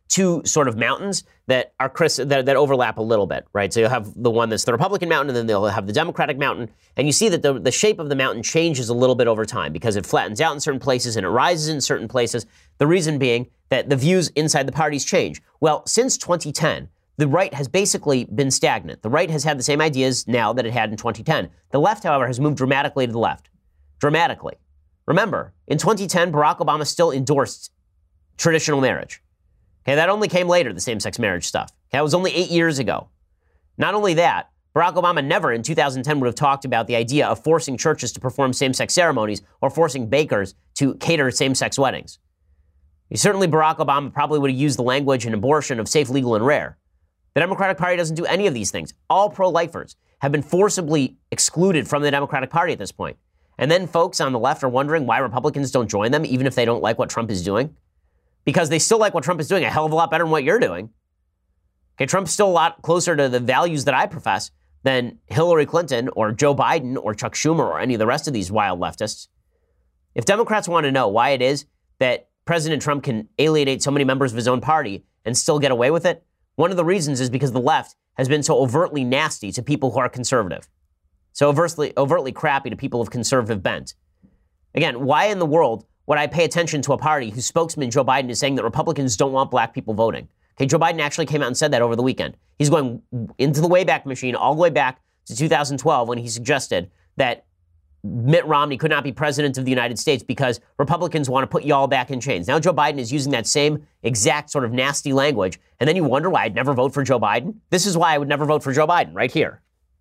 two sort of mountains that are Chris, that, that overlap a little bit, right? So you'll have the one that's the Republican mountain, and then they'll have the Democratic mountain. And you see that the, the shape of the mountain changes a little bit over time because it flattens out in certain places and it rises in certain places. The reason being that the views inside the parties change. Well, since twenty ten, the right has basically been stagnant. The right has had the same ideas now that it had in twenty ten. The left, however, has moved dramatically to the left. Dramatically. Remember, in twenty ten, Barack Obama still endorsed traditional marriage. Okay, that only came later, the same-sex marriage stuff. Okay, that was only eight years ago. Not only that, Barack Obama never in two thousand ten would have talked about the idea of forcing churches to perform same-sex ceremonies or forcing bakers to cater same-sex weddings. Certainly, Barack Obama probably would have used the language in abortion of safe, legal, and rare. The Democratic Party doesn't do any of these things. All pro-lifers have been forcibly excluded from the Democratic Party at this point. And then folks on the left are wondering why Republicans don't join them, even if they don't like what Trump is doing. Because they still like what Trump is doing a hell of a lot better than what you're doing. Okay, Trump's still a lot closer to the values that I profess than Hillary Clinton or Joe Biden or Chuck Schumer or any of the rest of these wild leftists. If Democrats want to know why it is that President Trump can alienate so many members of his own party and still get away with it, one of the reasons is because the left has been so overtly nasty to people who are conservative. So overtly, overtly crappy to people of conservative bent. Again, why in the world would I pay attention to a party whose spokesman, Joe Biden, is saying that Republicans don't want black people voting? Okay, Joe Biden actually came out and said that over the weekend. He's going into the Wayback Machine all the way back to two thousand twelve when he suggested that Mitt Romney could not be president of the United States because Republicans want to put y'all back in chains. Now Joe Biden is using that same exact sort of nasty language, and then you wonder why I'd never vote for Joe Biden? This is why I would never vote for Joe Biden, right here.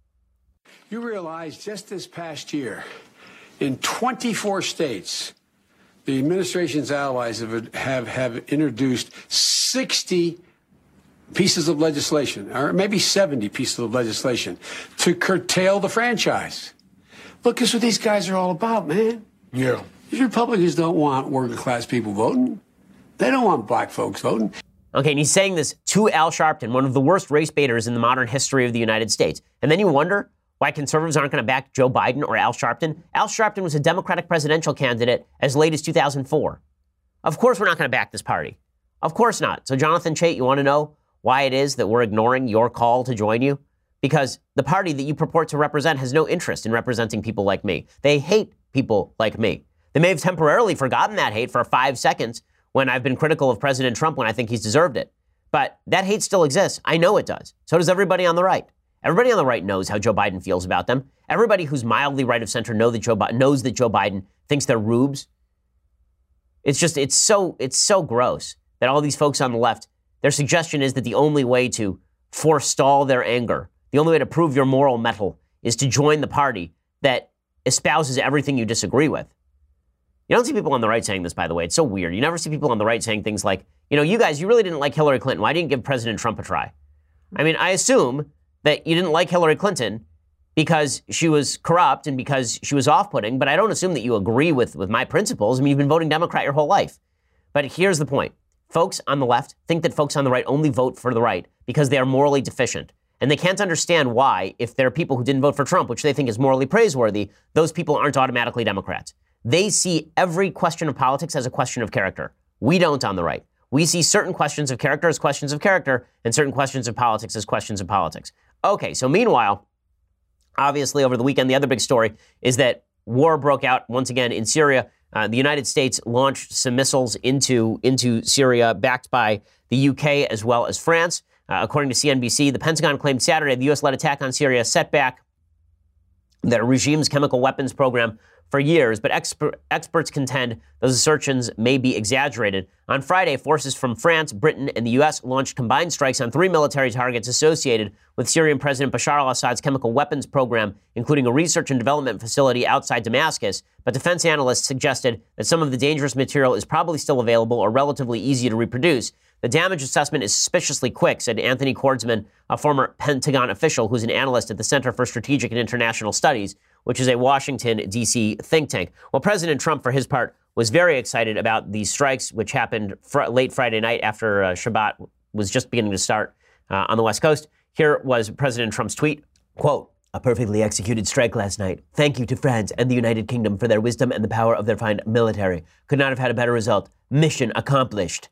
You realize just this past year, in twenty-four states, the administration's allies have, have, have introduced sixty pieces of legislation, or maybe seventy pieces of legislation, to curtail the franchise. Look, that's what these guys are all about, man. Yeah. These Republicans don't want working class people voting. They don't want black folks voting. Okay, and he's saying this to Al Sharpton, one of the worst race baiters in the modern history of the United States. And then you wonder why conservatives aren't going to back Joe Biden or Al Sharpton. Al Sharpton was a Democratic presidential candidate as late as two thousand four. Of course we're not going to back this party. Of course not. So Jonathan Chait, you want to know why it is that we're ignoring your call to join you? Because the party that you purport to represent has no interest in representing people like me. They hate people like me. They may have temporarily forgotten that hate for five seconds when I've been critical of President Trump when I think he's deserved it. But that hate still exists. I know it does. So does everybody on the right. Everybody on the right knows how Joe Biden feels about them. Everybody who's mildly right of center know that Joe Bi- knows that Joe Biden thinks they're rubes. It's just, it's so, it's so gross that all these folks on the left, their suggestion is that the only way to forestall their anger, the only way to prove your moral mettle is to join the party that espouses everything you disagree with. You don't see people on the right saying this, by the way. It's so weird. You never see people on the right saying things like, you know, you guys, you really didn't like Hillary Clinton. Why didn't you give President Trump a try? I mean, I assume that you didn't like Hillary Clinton because she was corrupt and because she was off-putting, but I don't assume that you agree with, with my principles. I mean, you've been voting Democrat your whole life. But here's the point. Folks on the left think that folks on the right only vote for the right because they are morally deficient. And they can't understand why, if there are people who didn't vote for Trump, which they think is morally praiseworthy, those people aren't automatically Democrats. They see every question of politics as a question of character. We don't on the right. We see certain questions of character as questions of character and certain questions of politics as questions of politics. Okay, so meanwhile, obviously over the weekend, the other big story is that war broke out once again in Syria. Uh, the United States launched some missiles into, into Syria, backed by the U K as well as France. Uh, according to C N B C, the Pentagon claimed Saturday the U S-led attack on Syria set back the regime's chemical weapons program for years, but exper- experts contend those assertions may be exaggerated. On Friday, forces from France, Britain, and the U S launched combined strikes on three military targets associated with Syrian President Bashar al-Assad's chemical weapons program, including a research and development facility outside Damascus. But defense analysts suggested that some of the dangerous material is probably still available or relatively easy to reproduce. The damage assessment is suspiciously quick, said Anthony Kordsman, a former Pentagon official who's an analyst at the Center for Strategic and International Studies, which is a Washington, D C think tank. Well, President Trump, for his part, was very excited about these strikes, which happened fr- late Friday night after uh, Shabbat was just beginning to start uh, on the West Coast. Here was President Trump's tweet, quote, "A perfectly executed strike last night. Thank you to France and the United Kingdom for their wisdom and the power of their fine military. Could not have had a better result. Mission accomplished."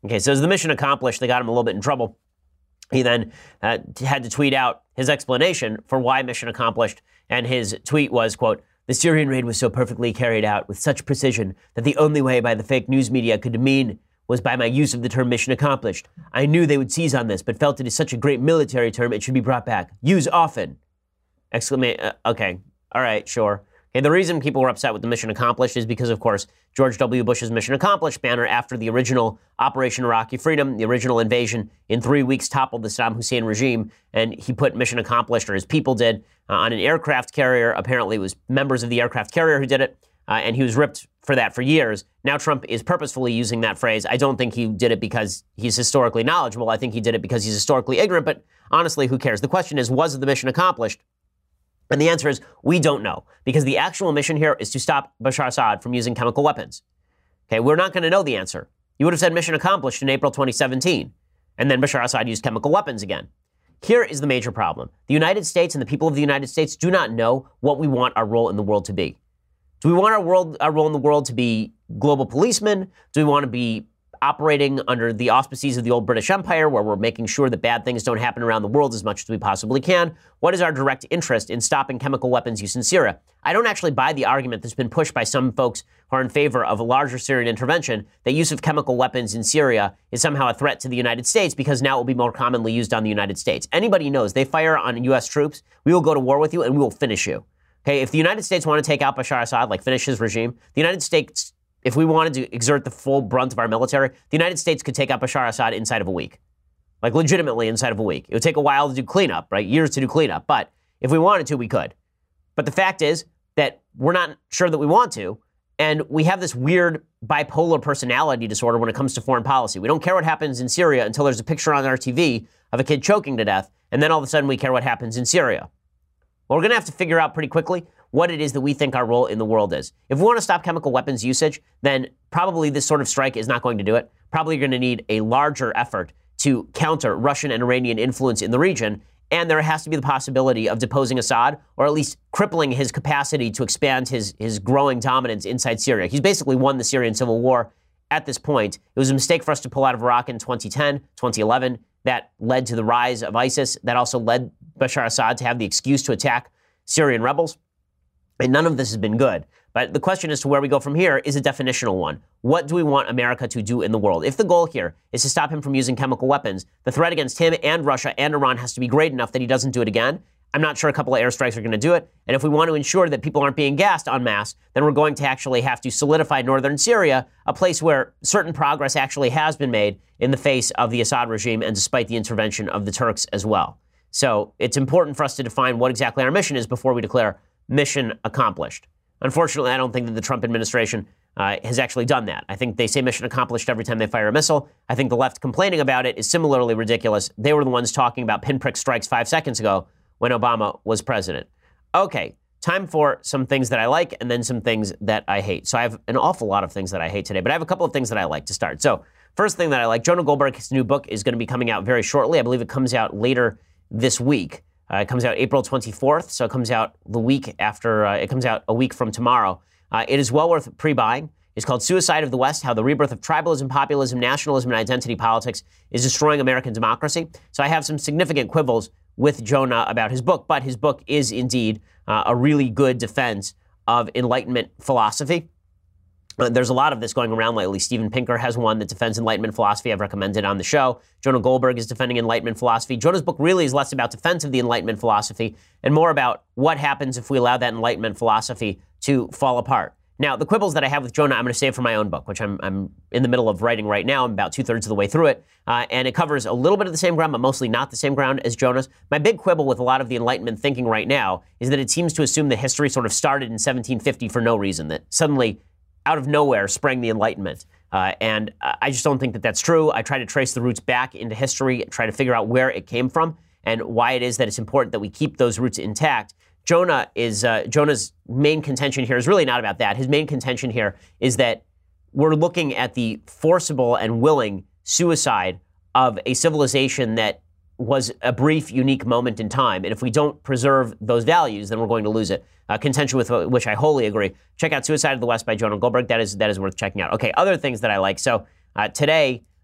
Okay, so as the mission accomplished, they got him a little bit in trouble. He then uh, had to tweet out his explanation for why mission accomplished, and his tweet was, quote, "The Syrian raid was so perfectly carried out with such precision that the only way by the fake news media could demean was by my use of the term mission accomplished. I knew they would seize on this, but felt it is such a great military term it should be brought back. Use often." Exclamation. Uh, okay, all right, sure. Okay, the reason people were upset with the mission accomplished is because, of course, George W. Bush's mission accomplished banner after the original Operation Iraqi Freedom, the original invasion, in three weeks toppled the Saddam Hussein regime, and he put mission accomplished, or his people did, uh, on an aircraft carrier. Apparently it was members of the aircraft carrier who did it, uh, and he was ripped for that for years. Now Trump is purposefully using that phrase. I don't think he did it because he's historically knowledgeable. I think he did it because he's historically ignorant, but honestly, who cares? The question is, was the mission accomplished? And the answer is, we don't know, because the actual mission here is to stop Bashar Assad from using chemical weapons. Okay, we're not going to know the answer. You would have said mission accomplished in April twenty seventeen, and then Bashar Assad used chemical weapons again. Here is the major problem. The United States and the people of the United States do not know what we want our role in the world to be. Do we want our world, our role in the world to be global policemen? Do we want to be operating under the auspices of the old British Empire, where we're making sure that bad things don't happen around the world as much as we possibly can? What is our direct interest in stopping chemical weapons use in Syria? I don't actually buy the argument that's been pushed by some folks who are in favor of a larger Syrian intervention, that use of chemical weapons in Syria is somehow a threat to the United States because now it will be more commonly used on the United States. Anybody knows they fire on U S troops, we will go to war with you and we will finish you. Okay, if the United States want to take out Bashar Assad, like finish his regime, the United States, if we wanted to exert the full brunt of our military, the United States could take out Bashar Assad inside of a week. Like legitimately inside of a week. It would take a while to do cleanup, right? Years to do cleanup. But if we wanted to, we could. But the fact is that we're not sure that we want to. And we have this weird bipolar personality disorder when it comes to foreign policy. We don't care what happens in Syria until there's a picture on our T V of a kid choking to death. And then all of a sudden we care what happens in Syria. Well, we're going to have to figure out pretty quickly what it is that we think our role in the world is. If we want to stop chemical weapons usage, then probably this sort of strike is not going to do it. Probably you're going to need a larger effort to counter Russian and Iranian influence in the region. And there has to be the possibility of deposing Assad, or at least crippling his capacity to expand his, his growing dominance inside Syria. He's basically won the Syrian civil war at this point. It was a mistake for us to pull out of Iraq in twenty ten, twenty eleven. That led to the rise of ISIS. That also led Bashar Assad to have the excuse to attack Syrian rebels. And none of this has been good. But the question as to where we go from here is a definitional one. What do we want America to do in the world? If the goal here is to stop him from using chemical weapons, the threat against him and Russia and Iran has to be great enough that he doesn't do it again. I'm not sure a couple of airstrikes are going to do it. And if we want to ensure that people aren't being gassed en masse, then we're going to actually have to solidify northern Syria, a place where certain progress actually has been made in the face of the Assad regime and despite the intervention of the Turks as well. So it's important for us to define what exactly our mission is before we declare mission accomplished. Unfortunately, I don't think that the Trump administration uh, has actually done that. I think they say mission accomplished every time they fire a missile. I think the left complaining about it is similarly ridiculous. They were the ones talking about pinprick strikes five seconds ago when Obama was president. Okay, time for some things that I like and then some things that I hate. So I have an awful lot of things that I hate today, but I have a couple of things that I like to start. So first thing that I like, Jonah Goldberg's new book is going to be coming out very shortly. I believe it comes out later this week. Uh, it comes out April twenty-fourth, so it comes out the week after, uh, it comes out a week from tomorrow. Uh, it is well worth pre-buying. It's called Suicide of the West, How the Rebirth of Tribalism, Populism, Nationalism, and Identity Politics is Destroying American Democracy. So I have some significant quibbles with Jonah about his book, but his book is indeed uh, a really good defense of Enlightenment philosophy. Uh, there's a lot of this going around lately. Steven Pinker has one that defends Enlightenment philosophy. I've recommended on the show. Jonah Goldberg is defending Enlightenment philosophy. Jonah's book really is less about defense of the Enlightenment philosophy and more about what happens if we allow that Enlightenment philosophy to fall apart. Now, the quibbles that I have with Jonah, I'm going to save for my own book, which I'm, I'm in the middle of writing right now. I'm about two-thirds of the way through it. Uh, and it covers a little bit of the same ground, but mostly not the same ground as Jonah's. My big quibble with a lot of the Enlightenment thinking right now is that it seems to assume that history sort of started in seventeen fifty for no reason, that suddenly out of nowhere sprang the Enlightenment. Uh, and I just don't think that that's true. I try to trace the roots back into history, try to figure out where it came from and why it is that it's important that we keep those roots intact. Jonah is uh, Jonah's main contention here is really not about that. His main contention here is that we're looking at the forcible and willing suicide of a civilization that was a brief, unique moment in time. And if we don't preserve those values, then we're going to lose it. Uh, contention with uh, which I wholly agree. Check out Suicide of the West by Jonah Goldberg. That is that is worth checking out. Okay, other things that I like. So uh, today,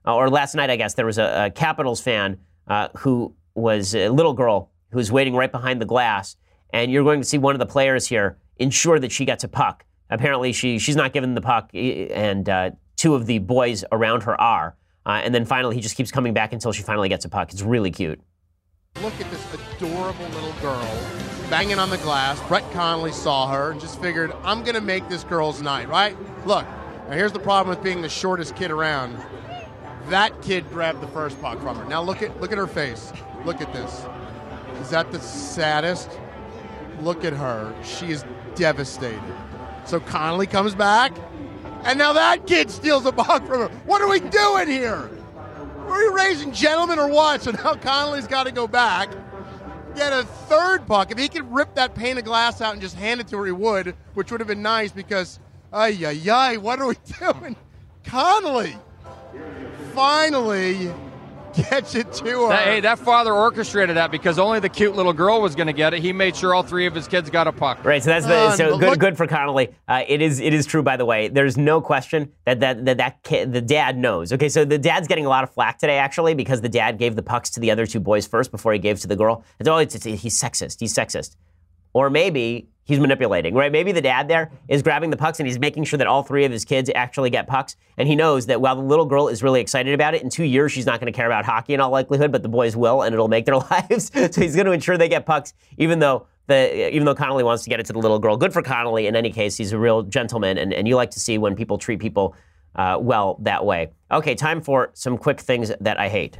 uh, or last night, I guess, there was a, a Capitals fan uh, who was a little girl who was waiting right behind the glass, and you're going to see one of the players here ensure that she gets a puck. Apparently, she she's not given the puck, and uh, two of the boys around her are. Uh, and then finally, he just keeps coming back until she finally gets a puck. It's really cute. Look at this adorable little girl banging on the glass. Brett Connolly saw her and just figured, I'm going to make this girl's night, right? Look, now here's the problem with being the shortest kid around. That kid grabbed the first puck from her. Now look at look at her face. Look at this. Is that the saddest? Look at her. She is devastated. So Connolly comes back, and now that kid steals a puck from her. What are we doing here? Are we raising gentlemen or what? So now Connolly's got to go back, get a third puck. If he could rip that pane of glass out and just hand it to her, he would, which would have been nice because, ay, ay, ay, what are we doing? Connolly finally gets it to her. That, hey, that father orchestrated that because only the cute little girl was going to get it. He made sure all three of his kids got a puck. Right, so that's the, so Um, good. look- Good for Connolly. Uh, it is. It is true, by the way. There's no question that that that, that kid, the dad knows. Okay, so the dad's getting a lot of flack today, actually, because the dad gave the pucks to the other two boys first before he gave to the girl. It's oh, it's, it's he's sexist. He's sexist, or maybe he's manipulating. Right? Maybe the dad there is grabbing the pucks and he's making sure that all three of his kids actually get pucks, and he knows that while the little girl is really excited about it, in two years she's not going to care about hockey in all likelihood, but the boys will, and it'll make their lives. So he's going to ensure they get pucks, even though. The, even though Connolly wants to get it to the little girl. Good for Connolly. In any case, he's a real gentleman, and, and you like to see when people treat people uh, well that way. Okay, time for some quick things that I hate.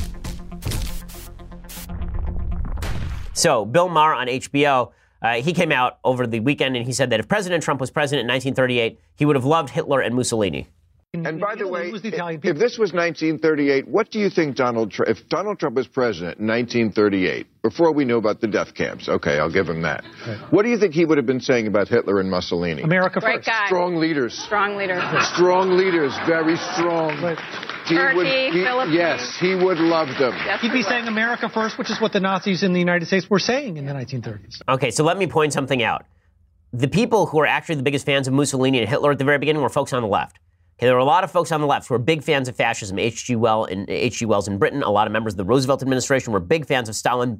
So, Bill Maher on H B O, uh, he came out over the weekend and he said that if President Trump was president in nineteen thirty-eight, he would have loved Hitler and Mussolini. And by the way, was the Italian if, people. if this was nineteen thirty-eight, what do you think Donald Trump, if Donald Trump was president in nineteen thirty-eight, before we knew about the death camps, okay, I'll give him that. Right. What do you think he would have been saying about Hitler and Mussolini? America Great first. guy. Strong leaders. Strong leader. Strong leaders, very strong. Right. He Turkey, would, he- Philippines. yes, he would love them. Yes, He'd be we will. saying America first, which is what the Nazis in the United States were saying in the nineteen thirties. Okay, so let me point something out. The people who are actually the biggest fans of Mussolini and Hitler at the very beginning were folks on the left. Okay, there were a lot of folks on the left who were big fans of fascism. H G. Wells in H G. Wells in Britain, a lot of members of the Roosevelt administration were big fans of Stalin,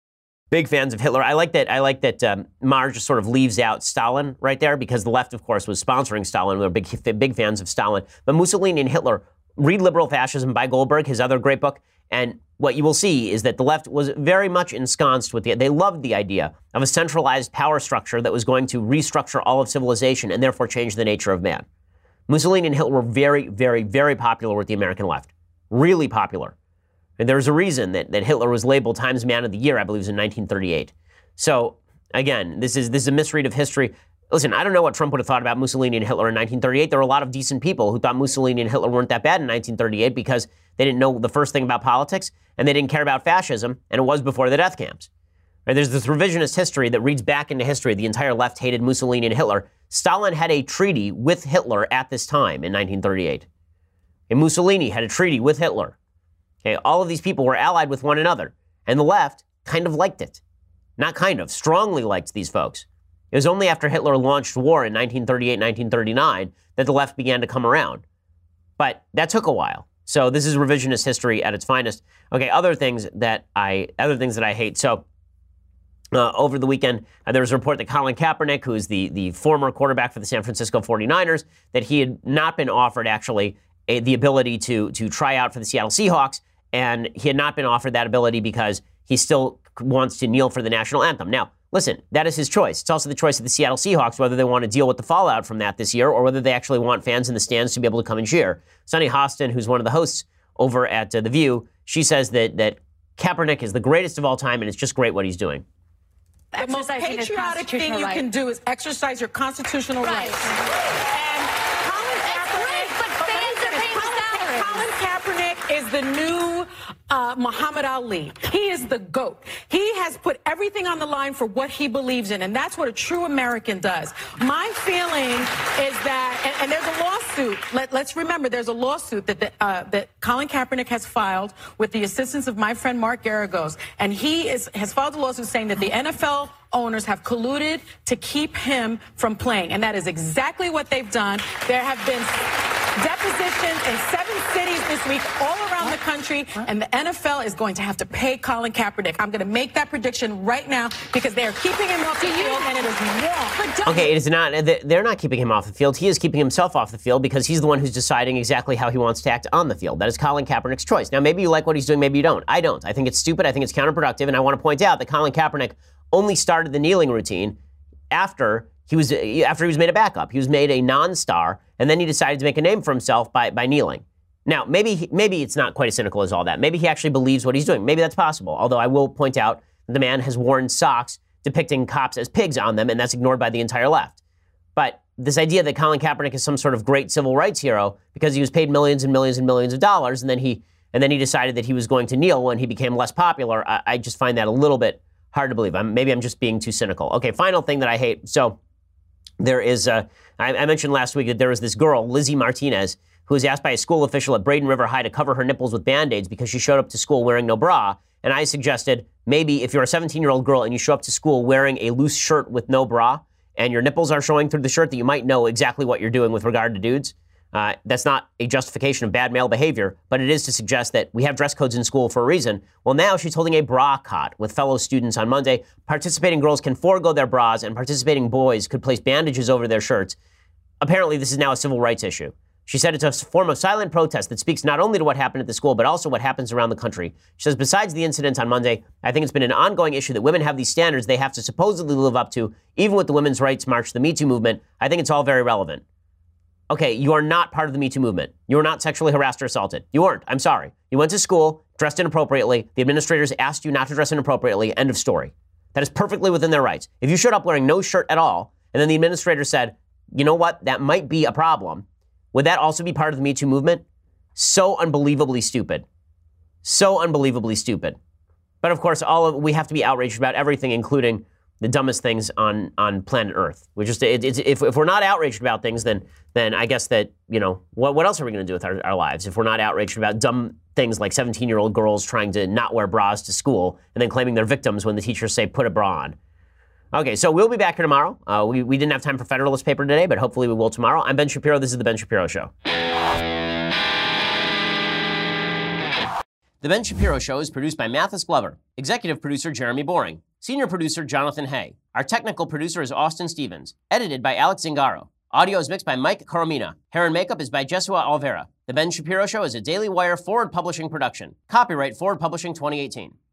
big fans of Hitler. I like that. I like that um, Maher just sort of leaves out Stalin right there because the left, of course, was sponsoring Stalin. We were big, big fans of Stalin. But Mussolini and Hitler, read Liberal Fascism by Goldberg, his other great book, and what you will see is that the left was very much ensconced with the, they loved the idea of a centralized power structure that was going to restructure all of civilization and therefore change the nature of man. Mussolini and Hitler were very, very, very popular with the American left. Really popular. And there's a reason that, that Hitler was labeled Times Man of the Year, I believe it was in nineteen thirty-eight. So, again, this is this is a misread of history. Listen, I don't know what Trump would have thought about Mussolini and Hitler in nineteen thirty-eight. There were a lot of decent people who thought Mussolini and Hitler weren't that bad in nineteen thirty-eight because they didn't know the first thing about politics and they didn't care about fascism, and it was before the death camps. Right, there's this revisionist history that reads back into history. The entire left hated Mussolini and Hitler. Stalin had a treaty with Hitler at this time in nineteen thirty-eight. And Mussolini had a treaty with Hitler. Okay, all of these people were allied with one another. And the left kind of liked it. Not kind of, strongly liked these folks. It was only after Hitler launched war in nineteen thirty-eight, nineteen thirty-nine that the left began to come around. But that took a while. So this is revisionist history at its finest. Okay, other things that I other things that I hate. So Uh, over the weekend, uh, there was a report that Colin Kaepernick, who is the, the former quarterback for the San Francisco forty-niners, that he had not been offered, actually, a, the ability to, to try out for the Seattle Seahawks, and he had not been offered that ability because he still wants to kneel for the national anthem. Now, listen, that is his choice. It's also the choice of the Seattle Seahawks whether they want to deal with the fallout from that this year or whether they actually want fans in the stands to be able to come and cheer. Sunny Hostin, who's one of the hosts over at uh, The View, she says that, that Kaepernick is the greatest of all time, and it's just great what he's doing. The most Exercising his patriotic thing constitutional you right. can do is exercise your constitutional Right. rights. And Colin great, but fans are paying salaries. Colin Kaepernick is the new uh, Muhammad Ali. He is the GOAT. He has put everything on the line for what he believes in, and that's what a true American does. My feeling is that, and, and there's a lawsuit. Let, let's remember, there's a lawsuit that the, uh, that Colin Kaepernick has filed with the assistance of my friend Mark Garagos, and he is has filed a lawsuit saying that the N F L owners have colluded to keep him from playing, and that is exactly what they've done. There have been depositions in seven cities this week, all around the country, and the N F L is going to have to pay Colin Kaepernick. I'm going to make that prediction right now because they are keeping him off the field, and it is wrong. But okay, it is not. They're not keeping him off the field. He is keeping himself off the field because he's the one who's deciding exactly how he wants to act on the field. That is Colin Kaepernick's choice. Now, maybe you like what he's doing, maybe you don't. I don't. I think it's stupid. I think it's counterproductive, and I want to point out that Colin Kaepernick only started the kneeling routine after he was after he was made a backup. He was made a non-star, and then he decided to make a name for himself by by kneeling. Now, maybe he, maybe it's not quite as cynical as all that. Maybe he actually believes what he's doing. Maybe that's possible. Although I will point out that the man has worn socks depicting cops as pigs on them, and that's ignored by the entire left. But this idea that Colin Kaepernick is some sort of great civil rights hero because he was paid millions and millions and millions of dollars, and then he and then he decided that he was going to kneel when he became less popular, I, I just find that a little bit hard to believe. I'm, maybe I'm just being too cynical. Okay, final thing that I hate. So there is, uh, I, I mentioned last week that there was this girl, Lizzie Martinez, who was asked by a school official at Braden River High to cover her nipples with Band-Aids because she showed up to school wearing no bra. And I suggested maybe if you're a seventeen-year-old girl and you show up to school wearing a loose shirt with no bra and your nipples are showing through the shirt, that you might know exactly what you're doing with regard to dudes. Uh, that's not a justification of bad male behavior, but it is to suggest that we have dress codes in school for a reason. Well, now she's holding a bra cot with fellow students on Monday. Participating girls can forego their bras, and participating boys could place bandages over their shirts. Apparently, this is now a civil rights issue. She said it's a form of silent protest that speaks not only to what happened at the school, but also what happens around the country. She says, besides the incident on Monday, I think it's been an ongoing issue that women have these standards they have to supposedly live up to, even with the women's rights march, the Me Too movement. I think it's all very relevant. Okay, you are not part of the Me Too movement. You were not sexually harassed or assaulted. You weren't. I'm sorry. You went to school, dressed inappropriately. The administrators asked you not to dress inappropriately. End of story. That is perfectly within their rights. If you showed up wearing no shirt at all, and then the administrator said, you know what, that might be a problem, would that also be part of the Me Too movement? So unbelievably stupid. So unbelievably stupid. But of course, all of we have to be outraged about everything, including the dumbest things on, on planet Earth. We're just it, it's, if if we're not outraged about things, then then I guess that, you know, what what else are we going to do with our, our lives if we're not outraged about dumb things like seventeen-year-old girls trying to not wear bras to school and then claiming they're victims when the teachers say put a bra on. Okay, so we'll be back here tomorrow. Uh, we, we didn't have time for Federalist paper today, but hopefully we will tomorrow. I'm Ben Shapiro. This is The Ben Shapiro Show. The Ben Shapiro Show is produced by Mathis Glover, executive producer Jeremy Boring, senior producer Jonathan Hay. Our technical producer is Austin Stevens, edited by Alex Zingaro. Audio is mixed by Mike Coromina. Hair and makeup is by Jesua Alvera. The Ben Shapiro Show is a Daily Wire Forward Publishing production. Copyright Forward Publishing twenty eighteen.